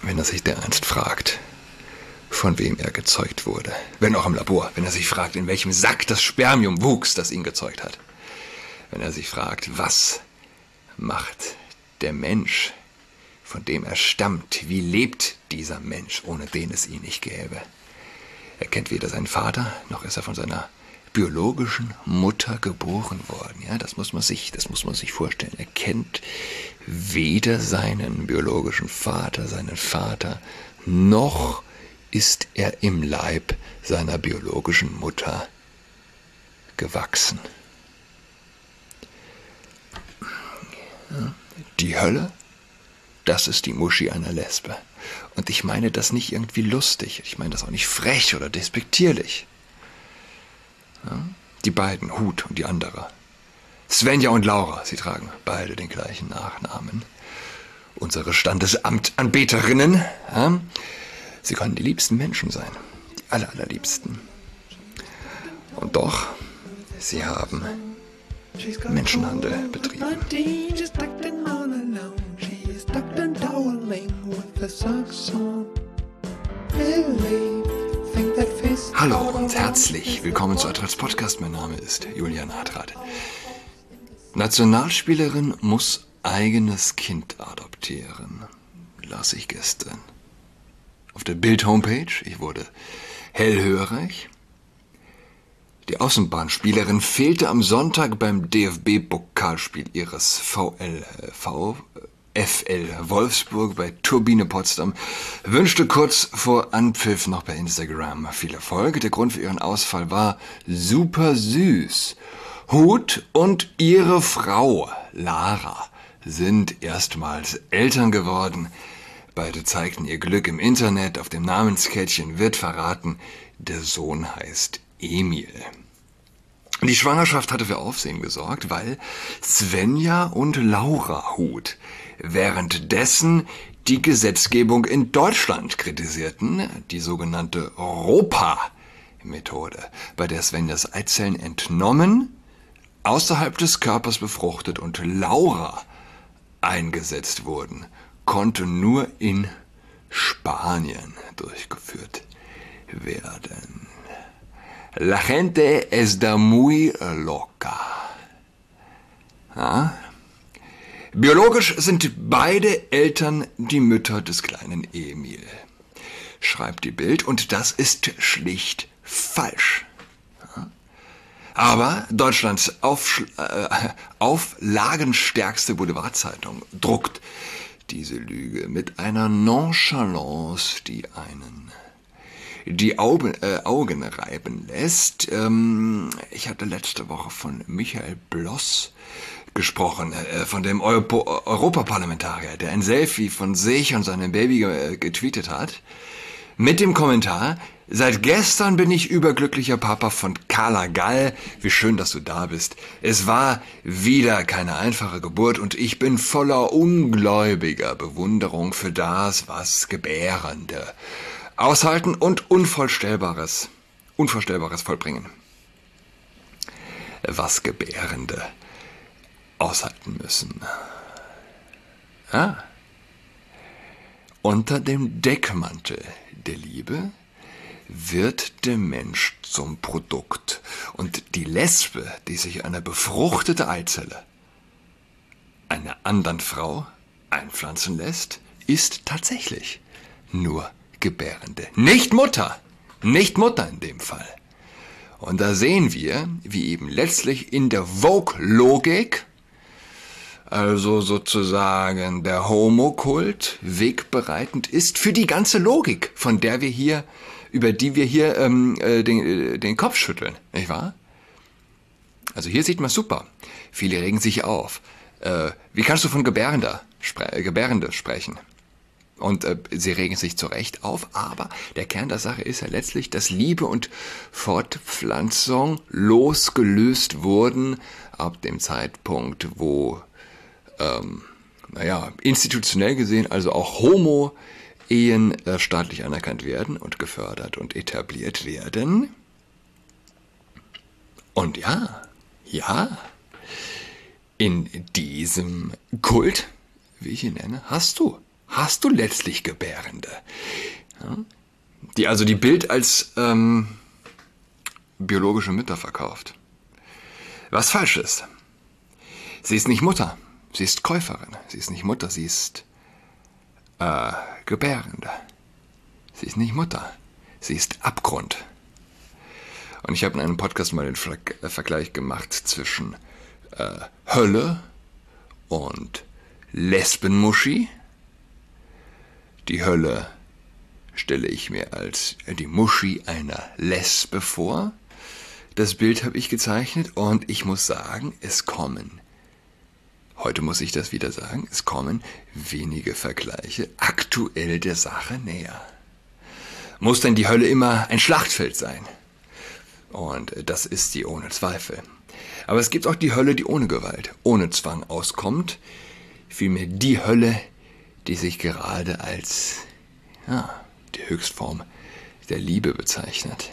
wenn er sich dereinst fragt, von wem er gezeugt wurde. Wenn auch im Labor. Wenn er sich fragt, in welchem Sack das Spermium wuchs, das ihn gezeugt hat. Wenn er sich fragt, was macht der Mensch, von dem er stammt? Wie lebt dieser Mensch, ohne den es ihn nicht gäbe? Er kennt weder seinen Vater, noch ist er von seiner biologischen Mutter geboren worden. Ja, das muss man sich vorstellen. Er kennt weder seinen biologischen Vater, noch ist er im Leib seiner biologischen Mutter gewachsen. Ja, die Hölle, das ist die Muschi einer Lesbe. Und ich meine das nicht irgendwie lustig, ich meine das auch nicht frech oder despektierlich. Ja, die beiden, Hut und die andere. Svenja und Laura, sie tragen beide den gleichen Nachnamen. Unsere Standesamtanbeterinnen, ja, sie können die liebsten Menschen sein, die allerliebsten. Und doch, sie haben Menschenhandel betrieben. Hallo und herzlich willkommen zu Adrats Podcast. Mein Name ist Julian Adrat. Nationalspielerin muss eigenes Kind adoptieren, las ich gestern. Auf der Bild-Homepage, ich wurde hellhörig. Die Außenbahnspielerin fehlte am Sonntag beim DFB-Pokalspiel ihres VfL Wolfsburg bei Turbine Potsdam, wünschte kurz vor Anpfiff noch bei Instagram viel Erfolg. Der Grund für ihren Ausfall war super süß. Hut und ihre Frau Lara sind erstmals Eltern geworden. Beide zeigten ihr Glück im Internet. Auf dem Namenskärtchen wird verraten, der Sohn heißt Emil. Die Schwangerschaft hatte für Aufsehen gesorgt, weil Svenja und Laura Hut währenddessen die Gesetzgebung in Deutschland kritisierten, die sogenannte ROPA-Methode, bei der Svenjas Eizellen entnommen, außerhalb des Körpers befruchtet und Laura eingesetzt wurden, konnte nur in Spanien durchgeführt werden. La gente está muy loca. Ja? Biologisch sind beide Eltern die Mütter des kleinen Emil, schreibt die Bild, und das ist schlicht falsch. Ja? Aber Deutschlands auflagenstärkste Boulevardzeitung druckt diese Lüge mit einer Nonchalance, die einen die Augen reiben lässt. Ich hatte letzte Woche von Michael Bloss gesprochen, von dem Europaparlamentarier, der ein Selfie von sich und seinem Baby getweetet hat, mit dem Kommentar: Seit gestern bin ich überglücklicher Papa von Carla Gall. Wie schön, dass du da bist. Es war wieder keine einfache Geburt und ich bin voller ungläubiger Bewunderung für das, was Gebärende aushalten und Unvorstellbares vollbringen. Was Gebärende aushalten müssen. Ja. Unter dem Deckmantel der Liebe wird der Mensch zum Produkt. Und die Lesbe, die sich eine befruchtete Eizelle einer anderen Frau einpflanzen lässt, ist tatsächlich nur Gebärende. Nicht Mutter in dem Fall. Und da sehen wir, wie eben letztlich in der Vogue-Logik, also sozusagen der Homokult, wegbereitend ist für die ganze Logik, über die wir hier den Kopf schütteln, nicht wahr? Also hier sieht man super. Viele regen sich auf. Wie kannst du von Gebärende sprechen? Und sie regen sich zu Recht auf, aber der Kern der Sache ist ja letztlich, dass Liebe und Fortpflanzung losgelöst wurden ab dem Zeitpunkt, wo institutionell gesehen, also auch Homo-Ehen staatlich anerkannt werden und gefördert und etabliert werden. Und ja, in diesem Kult, wie ich ihn nenne, hast du hast du letztlich Gebärende. Ja? Die also die Bild als biologische Mütter verkauft. Was falsch ist. Sie ist nicht Mutter, sie ist Käuferin. Sie ist nicht Mutter, sie ist Gebärende. Sie ist nicht Mutter, sie ist Abgrund. Und ich habe in einem Podcast mal den Vergleich gemacht zwischen Hölle und Lesbenmuschi. Die Hölle stelle ich mir als die Muschi einer Lesbe vor. Das Bild habe ich gezeichnet und ich muss sagen, heute muss ich das wieder sagen, es kommen wenige Vergleiche aktuell der Sache näher. Muss denn die Hölle immer ein Schlachtfeld sein? Und das ist sie ohne Zweifel. Aber es gibt auch die Hölle, die ohne Gewalt, ohne Zwang auskommt. Vielmehr die Hölle, die sich gerade als die Höchstform der Liebe bezeichnet.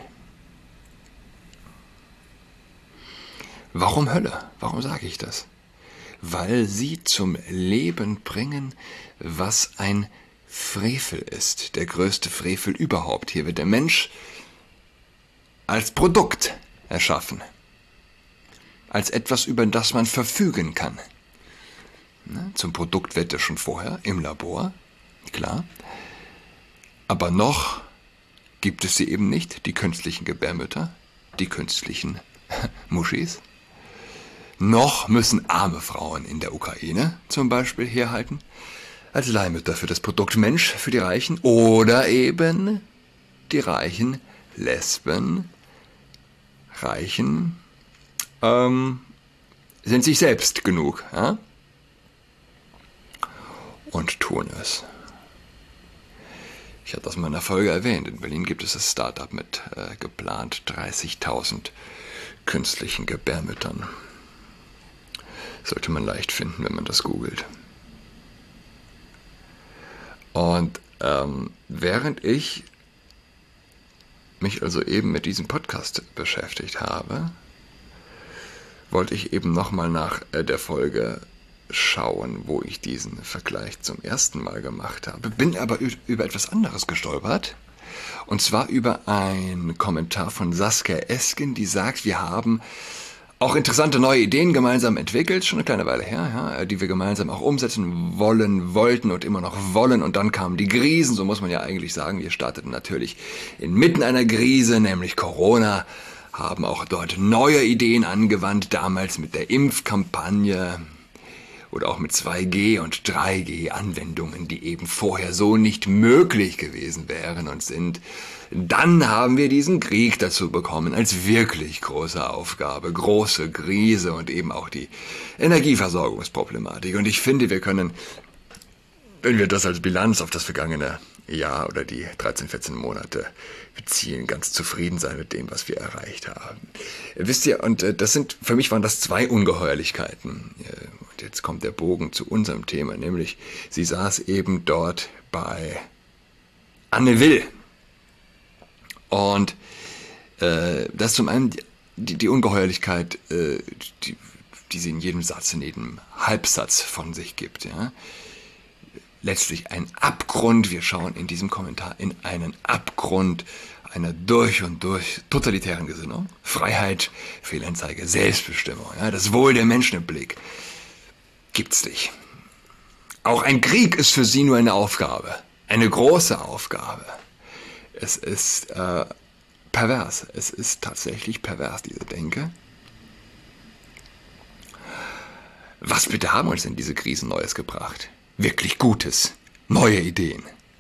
Warum Hölle? Warum sage ich das? Weil sie zum Leben bringen, was ein Frevel ist, der größte Frevel überhaupt. Hier wird der Mensch als Produkt erschaffen, als etwas, über das man verfügen kann. Zum Produkt wird er schon vorher im Labor, klar. Aber noch gibt es sie eben nicht, die künstlichen Gebärmütter, die künstlichen Muschis. Noch müssen arme Frauen in der Ukraine zum Beispiel herhalten, als Leihmütter für das Produkt Mensch, für die Reichen. Oder eben die reichen Lesben, Reichen, sind sich selbst genug, ja? Und tun es. Ich hatte das mal in einer Folge erwähnt. In Berlin gibt es das Startup mit geplant 30.000 künstlichen Gebärmüttern. Sollte man leicht finden, wenn man das googelt. Und während ich mich also eben mit diesem Podcast beschäftigt habe, wollte ich eben nochmal nach der Folge schauen, wo ich diesen Vergleich zum ersten Mal gemacht habe. Bin aber über etwas anderes gestolpert. Und zwar über einen Kommentar von Saskia Esken, die sagt, wir haben auch interessante neue Ideen gemeinsam entwickelt, schon eine kleine Weile her, ja, die wir gemeinsam auch umsetzen wollten und immer noch wollen. Und dann kamen die Krisen, so muss man ja eigentlich sagen. Wir starteten natürlich inmitten einer Krise, nämlich Corona, haben auch dort neue Ideen angewandt, damals mit der Impfkampagne oder auch mit 2G und 3G Anwendungen, die eben vorher so nicht möglich gewesen wären und sind. Dann haben wir diesen Krieg dazu bekommen als wirklich große Aufgabe, große Krise und eben auch die Energieversorgungsproblematik. Und ich finde, wir können, wenn wir das als Bilanz auf das vergangene Jahr oder die 13, 14 Monate beziehen, ganz zufrieden sein mit dem, was wir erreicht haben. Wisst ihr, und für mich waren das zwei Ungeheuerlichkeiten. Und jetzt kommt der Bogen zu unserem Thema, nämlich sie saß eben dort bei Anne Will. Und das ist zum einen die Ungeheuerlichkeit, die sie in jedem Satz, in jedem Halbsatz von sich gibt, ja. Letztlich ein Abgrund, wir schauen in diesem Kommentar in einen Abgrund einer durch und durch totalitären Gesinnung. Freiheit, Fehlanzeige, Selbstbestimmung, ja, das Wohl der Menschen im Blick. Gibt's nicht. Auch ein Krieg ist für sie nur eine Aufgabe, eine große Aufgabe. Es ist pervers, es ist tatsächlich pervers, diese Denke. Was bitte haben uns denn diese Krisen Neues gebracht? Wirklich Gutes, neue Ideen.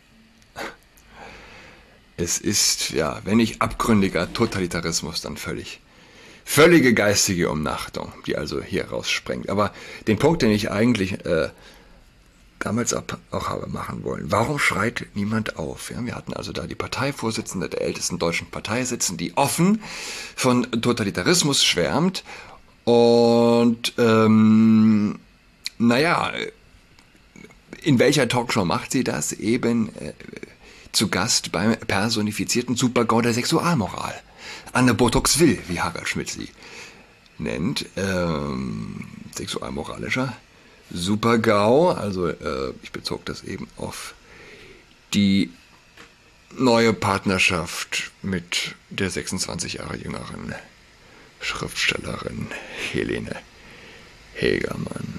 Es ist, ja, wenn nicht abgründiger Totalitarismus, dann völlige geistige Umnachtung, die also hier raussprengt. Aber den Punkt, den ich eigentlich damals auch habe machen wollen, warum schreit niemand auf? Ja, wir hatten also da die Parteivorsitzende der ältesten deutschen Partei sitzen, die offen von Totalitarismus schwärmt und, in welcher Talkshow macht sie das? Eben zu Gast beim personifizierten Supergau der Sexualmoral. Anne Botox-Will, wie Harald Schmidt sie nennt. Sexualmoralischer Super-GAU, also ich bezog das eben auf die neue Partnerschaft mit der 26 Jahre jüngeren Schriftstellerin Helene Hegermann.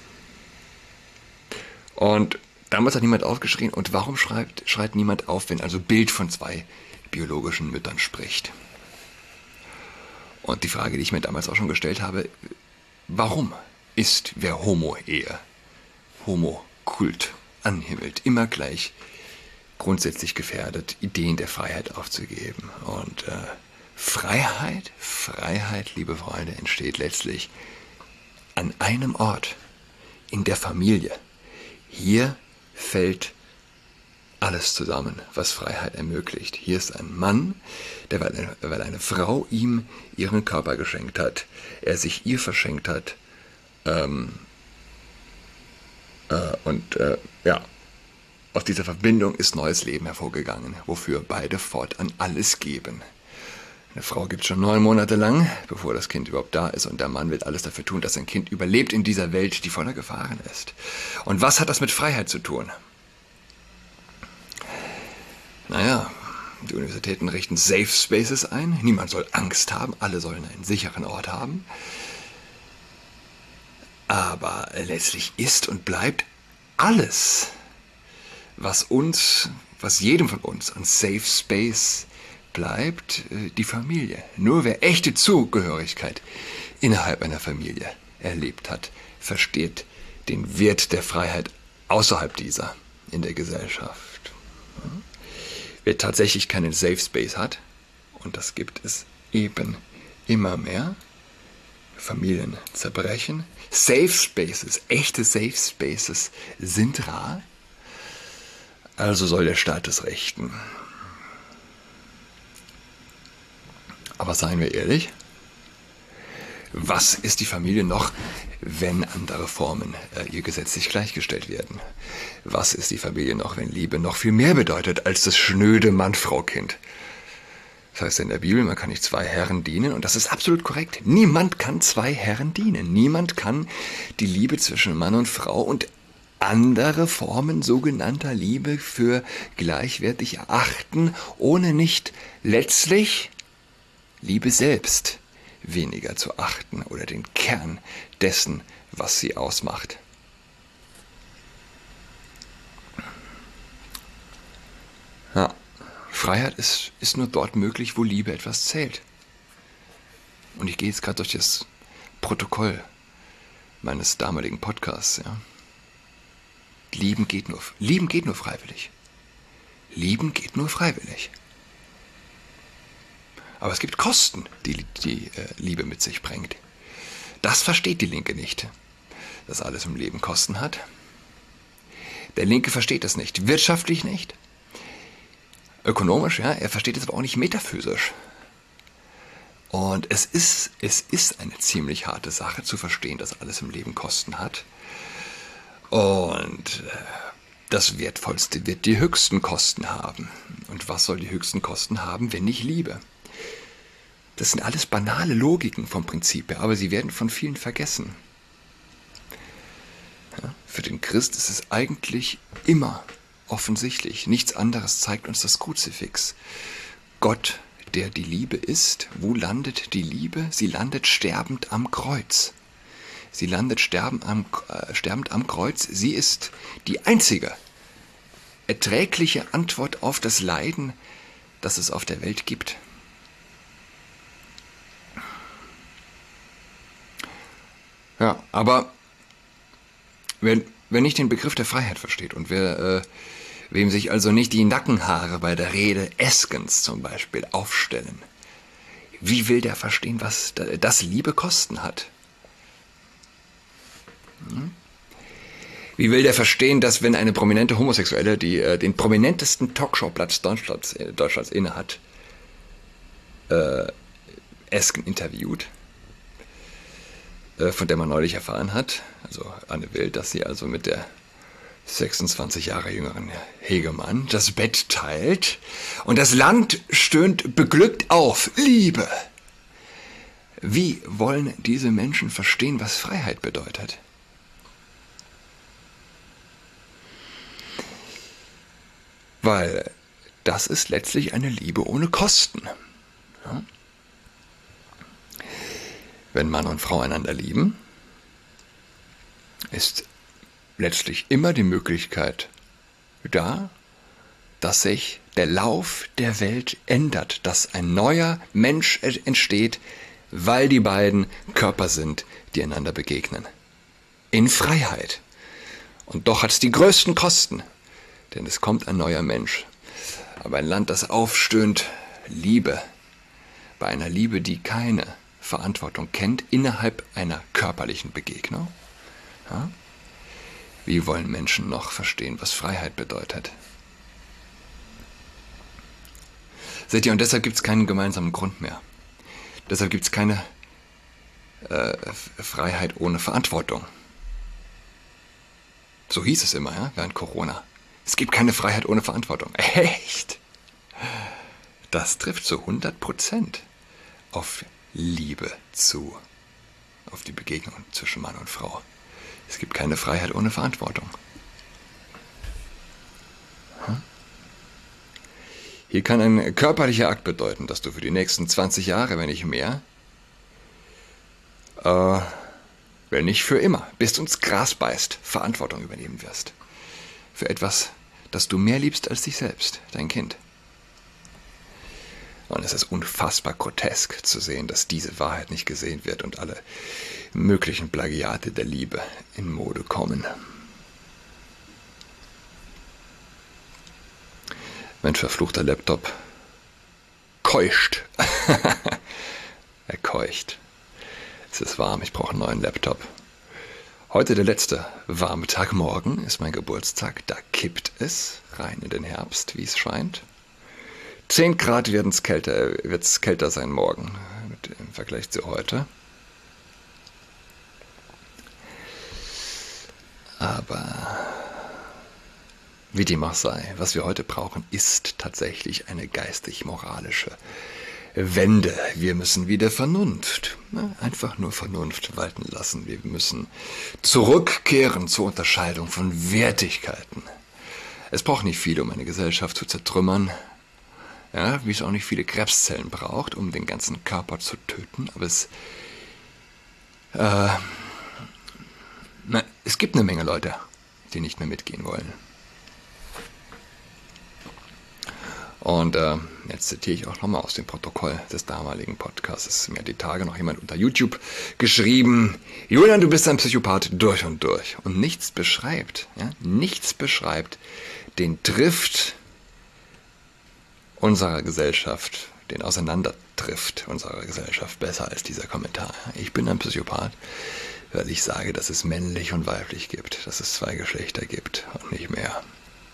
Und damals hat niemand aufgeschrien. Und warum schreit niemand auf, wenn also Bild von zwei biologischen Müttern spricht? Und die Frage, die ich mir damals auch schon gestellt habe, warum ist wer Homo-Ehe, Homo-Kult anhimmelt, immer gleich grundsätzlich gefährdet, Ideen der Freiheit aufzugeben? Und Freiheit, liebe Freunde, entsteht letztlich an einem Ort, in der Familie. Hier fällt alles zusammen, was Freiheit ermöglicht. Hier ist ein Mann, der, weil eine Frau ihm ihren Körper geschenkt hat, er sich ihr verschenkt hat, aus dieser Verbindung ist neues Leben hervorgegangen, wofür beide fortan alles geben. Eine Frau gibt es schon 9 Monate lang, bevor das Kind überhaupt da ist, und der Mann wird alles dafür tun, dass sein Kind überlebt in dieser Welt, die voller Gefahren ist. Und was hat das mit Freiheit zu tun? Naja, die Universitäten richten Safe Spaces ein, niemand soll Angst haben, alle sollen einen sicheren Ort haben. Aber letztlich ist und bleibt alles, was jedem von uns an Safe Space bleibt, die Familie. Nur wer echte Zugehörigkeit innerhalb einer Familie erlebt hat, versteht den Wert der Freiheit außerhalb dieser in der Gesellschaft. Wer tatsächlich keinen Safe Space hat, und das gibt es eben immer mehr, Familien zerbrechen, Safe Spaces, echte Safe Spaces sind rar, also soll der Staat es richten. Aber seien wir ehrlich, was ist die Familie noch, wenn andere Formen ihr gesetzlich gleichgestellt werden? Was ist die Familie noch, wenn Liebe noch viel mehr bedeutet als das schnöde Mann-Frau-Kind? Das heißt in der Bibel, man kann nicht 2 Herren dienen, und das ist absolut korrekt. Niemand kann 2 Herren dienen. Niemand kann die Liebe zwischen Mann und Frau und andere Formen sogenannter Liebe für gleichwertig erachten, ohne nicht letztlich Liebe selbst weniger zu achten oder den Kern dessen, was sie ausmacht. Ja, Freiheit ist nur dort möglich, wo Liebe etwas zählt. Und ich gehe jetzt gerade durch das Protokoll meines damaligen Podcasts. Ja. Lieben geht nur freiwillig. Lieben geht nur freiwillig. Aber es gibt Kosten, die Liebe mit sich bringt. Das versteht die Linke nicht, dass alles im Leben Kosten hat. Der Linke versteht das nicht, wirtschaftlich nicht, ökonomisch, ja, er versteht es aber auch nicht metaphysisch. Und es ist eine ziemlich harte Sache zu verstehen, dass alles im Leben Kosten hat. Und das Wertvollste wird die höchsten Kosten haben. Und was soll die höchsten Kosten haben, wenn nicht Liebe? Das sind alles banale Logiken vom Prinzip her, aber sie werden von vielen vergessen. Ja, für den Christ ist es eigentlich immer offensichtlich. Nichts anderes zeigt uns das Kruzifix. Gott, der die Liebe ist, wo landet die Liebe? Sie landet sterbend am Kreuz. Sie landet sterbend am Kreuz. Sie ist die einzige erträgliche Antwort auf das Leiden, das es auf der Welt gibt. Ja, aber wer nicht den Begriff der Freiheit versteht und wem sich also nicht die Nackenhaare bei der Rede Eskens zum Beispiel aufstellen, wie will der verstehen, was das Liebe Kosten hat? Wie will der verstehen, dass wenn eine prominente Homosexuelle, die den prominentesten Talkshow-Platz Deutschlands innehat, Esken interviewt, von der man neulich erfahren hat, also Anne Will, dass sie also mit der 26 Jahre jüngeren Hegemann das Bett teilt, und das Land stöhnt beglückt auf: Liebe! Wie wollen diese Menschen verstehen, was Freiheit bedeutet? weil das ist letztlich eine Liebe ohne Kosten. Ja? Wenn Mann und Frau einander lieben, ist letztlich immer die Möglichkeit da, dass sich der Lauf der Welt ändert, dass ein neuer Mensch entsteht, weil die beiden Körper sind, die einander begegnen. In Freiheit. Und doch hat es die größten Kosten, denn es kommt ein neuer Mensch. Aber ein Land, das aufstöhnt, Liebe, bei einer Liebe, die keine Verantwortung kennt, innerhalb einer körperlichen Begegnung. Ja? Wie wollen Menschen noch verstehen, was Freiheit bedeutet? Seht ihr, und deshalb gibt es keinen gemeinsamen Grund mehr. Deshalb gibt es keine Freiheit ohne Verantwortung. So hieß es immer, ja, während Corona. Es gibt keine Freiheit ohne Verantwortung. Echt? Das trifft zu 100% auf Liebe zu, auf die Begegnung zwischen Mann und Frau. Es gibt keine Freiheit ohne Verantwortung. Hier kann ein körperlicher Akt bedeuten, dass du für die nächsten 20 Jahre, wenn nicht mehr, wenn nicht für immer, bis du ins Gras beißt, Verantwortung übernehmen wirst. Für etwas, das du mehr liebst als dich selbst, dein Kind. Und es ist unfassbar grotesk zu sehen, dass diese Wahrheit nicht gesehen wird und alle möglichen Plagiate der Liebe in Mode kommen. Mein verfluchter Laptop keucht. Er keucht. Es ist warm, ich brauche einen neuen Laptop. Heute der letzte warme Tag, morgen ist mein Geburtstag. Da kippt es rein in den Herbst, wie es scheint. 10 Grad wird es kälter sein morgen im Vergleich zu heute. Aber wie dem auch sei, was wir heute brauchen, ist tatsächlich eine geistig-moralische Wende. Wir müssen wieder Vernunft, einfach nur Vernunft walten lassen. Wir müssen zurückkehren zur Unterscheidung von Wertigkeiten. Es braucht nicht viel, um eine Gesellschaft zu zertrümmern. Ja, wie es auch nicht viele Krebszellen braucht, um den ganzen Körper zu töten. Aber es gibt eine Menge Leute, die nicht mehr mitgehen wollen. Und jetzt zitiere ich auch nochmal aus dem Protokoll des damaligen Podcasts. Mir hat die Tage noch jemand unter YouTube geschrieben: Julian, du bist ein Psychopath durch und durch. Und nichts beschreibt den Drift unserer Gesellschaft, den Auseinandertrift unserer Gesellschaft besser als dieser Kommentar. Ich bin ein Psychopath, weil ich sage, dass es männlich und weiblich gibt, dass es 2 Geschlechter gibt und nicht mehr.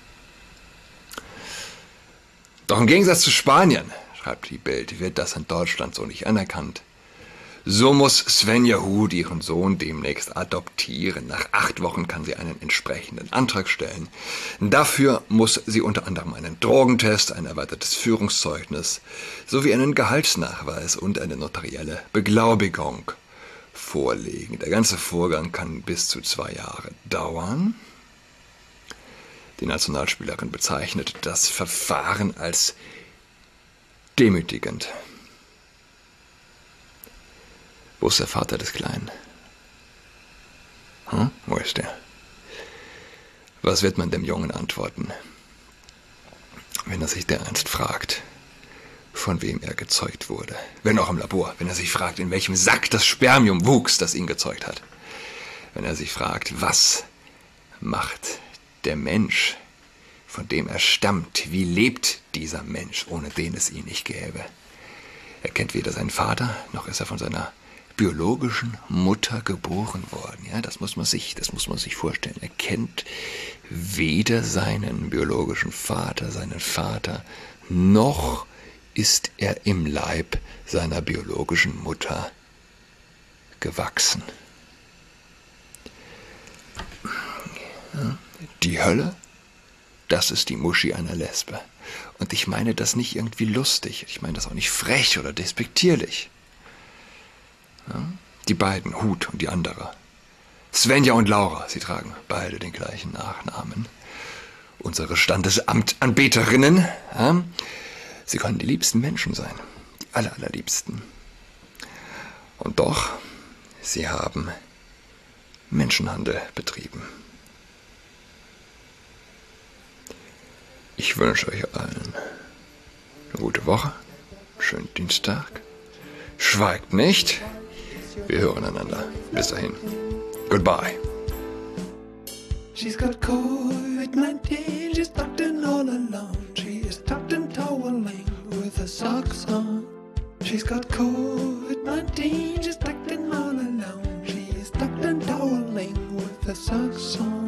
Doch im Gegensatz zu Spanien, schreibt die Bild, wird das in Deutschland so nicht anerkannt. So muss Svenja Huth ihren Sohn demnächst adoptieren. Nach 8 Wochen kann sie einen entsprechenden Antrag stellen. Dafür muss sie unter anderem einen Drogentest, ein erweitertes Führungszeugnis sowie einen Gehaltsnachweis und eine notarielle Beglaubigung vorlegen. Der ganze Vorgang kann bis zu 2 Jahre dauern. Die Nationalspielerin bezeichnet das Verfahren als demütigend. Wo ist der Vater des Kleinen? Wo ist der? Was wird man dem Jungen antworten, wenn er sich dereinst fragt, von wem er gezeugt wurde? Wenn auch im Labor, wenn er sich fragt, in welchem Sack das Spermium wuchs, das ihn gezeugt hat. Wenn er sich fragt, was macht der Mensch, von dem er stammt? Wie lebt dieser Mensch, ohne den es ihn nicht gäbe? Er kennt weder seinen Vater, noch ist er von seiner biologischen Mutter geboren worden. Ja, das muss man sich vorstellen. Er kennt weder seinen biologischen Vater, noch ist er im Leib seiner biologischen Mutter gewachsen. Die Hölle, das ist die Muschi einer Lesbe. Und ich meine das nicht irgendwie lustig. Ich meine das auch nicht frech oder despektierlich. Ja? Die beiden, Huth und die andere. Svenja und Laura, sie tragen beide den gleichen Nachnamen. unsere Standesamtanbeterinnen. Ja? Sie können die liebsten Menschen sein, die allerliebsten. Und doch, sie haben Menschenhandel betrieben. Ich wünsche euch allen eine gute Woche, schönen Dienstag. Schweigt nicht. Wir hören einander. Bis dahin. Goodbye. She's got COVID-19, she's tucked in all alone. She is tucked in toweling with her socks on. She's got COVID-19, she's tucked in all alone. She is tucked in toweling with her socks on.